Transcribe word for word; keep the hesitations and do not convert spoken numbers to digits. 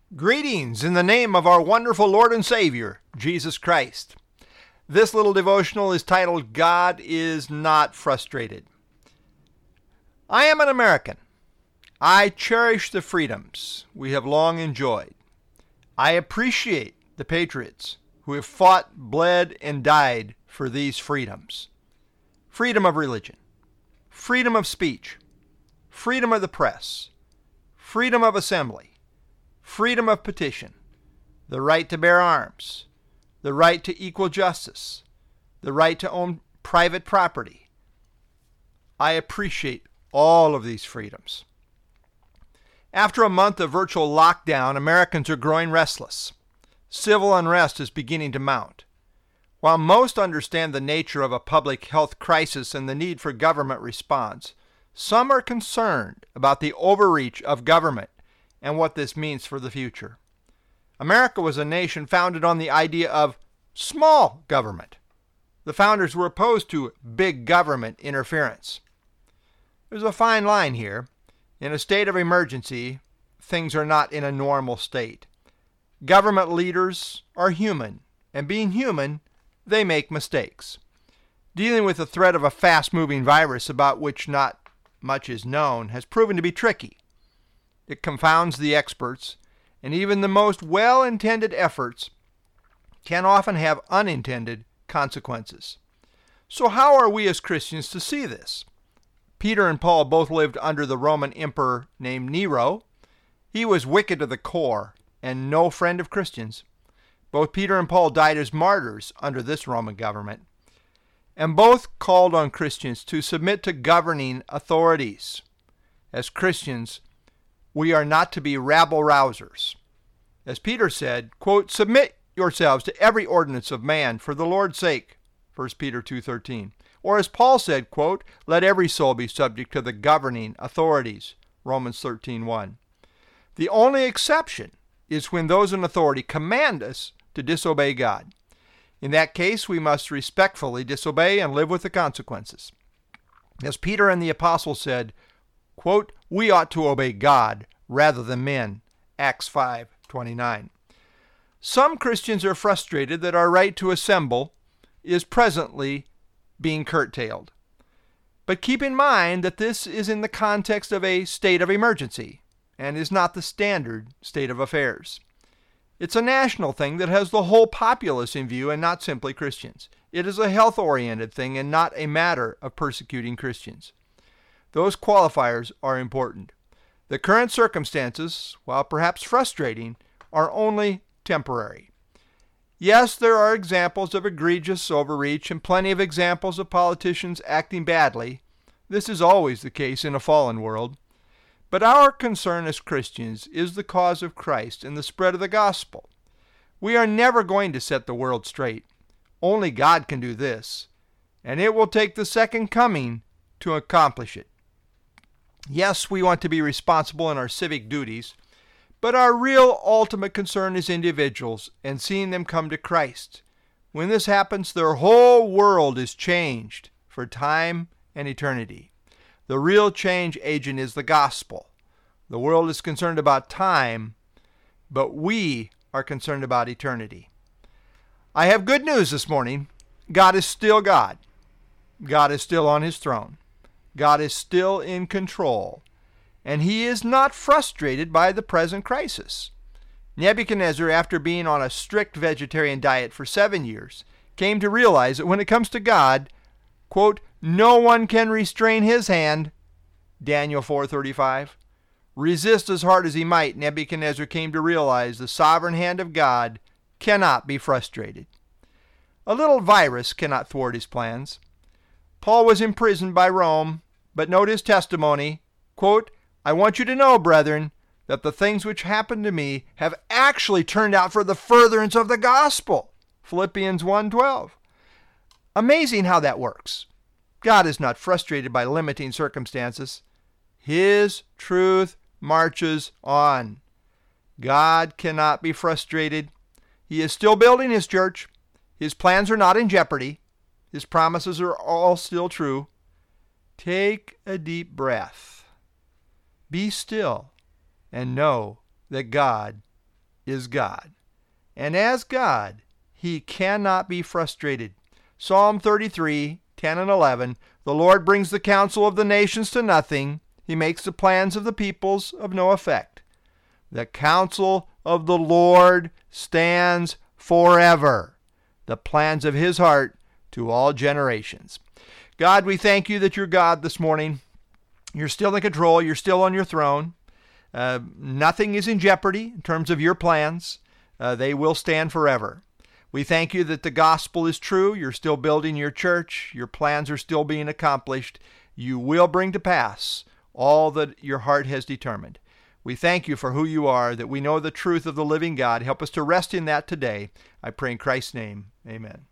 Greetings in the name of our wonderful Lord and Savior, Jesus Christ. This little devotional is titled, God is Not Frustrated. I am an American. I cherish the freedoms we have long enjoyed. I appreciate the patriots who have fought, bled, and died for these freedoms. Freedom of religion, freedom of speech, freedom of the press, freedom of assembly, freedom of petition, the right to bear arms, the right to equal justice, the right to own private property. I appreciate all of these freedoms. After a month of virtual lockdown, Americans are growing restless. Civil unrest is beginning to mount. While most understand the nature of a public health crisis and the need for government response, some are concerned about the overreach of government and what this means for the future. America was a nation founded on the idea of small government. The founders were opposed to big government interference. There's a fine line here. In a state of emergency, things are not in a normal state. Government leaders are human, and being human, they make mistakes. Dealing with the threat of a fast-moving virus about which not much is known has proven to be tricky. It confounds the experts, and even the most well-intended efforts can often have unintended consequences. So how are we as Christians to see this? Peter and Paul both lived under the Roman emperor named Nero. He was wicked to the core and no friend of Christians. Both Peter and Paul died as martyrs under this Roman government, and both called on Christians to submit to governing authorities. As Christians, we are not to be rabble-rousers. As Peter said, quote, submit yourselves to every ordinance of man for the Lord's sake, First Peter two thirteen. Or as Paul said, quote, let every soul be subject to the governing authorities, Romans thirteen one. The only exception is when those in authority command us to disobey God. In that case, we must respectfully disobey and live with the consequences. As Peter and the apostles said, quote, we ought to obey God rather than men, Acts five twenty-nine. Some Christians are frustrated that our right to assemble is presently being curtailed. But keep in mind that this is in the context of a state of emergency and is not the standard state of affairs. It's a national thing that has the whole populace in view and not simply Christians. It is a health-oriented thing and not a matter of persecuting Christians. Those qualifiers are important. The current circumstances, while perhaps frustrating, are only temporary. Yes, there are examples of egregious overreach and plenty of examples of politicians acting badly. This is always the case in a fallen world. But our concern as Christians is the cause of Christ and the spread of the gospel. We are never going to set the world straight. Only God can do this, and it will take the second coming to accomplish it. Yes, we want to be responsible in our civic duties, but our real ultimate concern is individuals and seeing them come to Christ. When this happens, their whole world is changed for time and eternity. The real change agent is the gospel. The world is concerned about time, but we are concerned about eternity. I have good news this morning. God is still God. God is still on his throne. God is still in control, and he is not frustrated by the present crisis. Nebuchadnezzar, after being on a strict vegetarian diet for seven years, came to realize that when it comes to God, quote, no one can restrain his hand, Daniel four thirty-five. Resist as hard as he might, Nebuchadnezzar came to realize the sovereign hand of God cannot be frustrated. A little virus cannot thwart his plans. Paul was imprisoned by Rome, but note his testimony, quote, I want you to know, brethren, that the things which happened to me have actually turned out for the furtherance of the gospel, Philippians one twelve. Amazing how that works. God is not frustrated by limiting circumstances. His truth marches on. God cannot be frustrated. He is still building his church. His plans are not in jeopardy. His promises are all still true. Take a deep breath. Be still and know that God is God. And as God, he cannot be frustrated. Psalm thirty-three, ten and eleven, the Lord brings the counsel of the nations to nothing. He makes the plans of the peoples of no effect. The counsel of the Lord stands forever, the plans of his heart to all generations. God, we thank you that you're God this morning. You're still in control. You're still on your throne. Uh, nothing is in jeopardy in terms of your plans. Uh, they will stand forever. We thank you that the gospel is true. You're still building your church. Your plans are still being accomplished. You will bring to pass all that your heart has determined. We thank you for who you are, that we know the truth of the living God. Help us to rest in that today. I pray in Christ's name. Amen.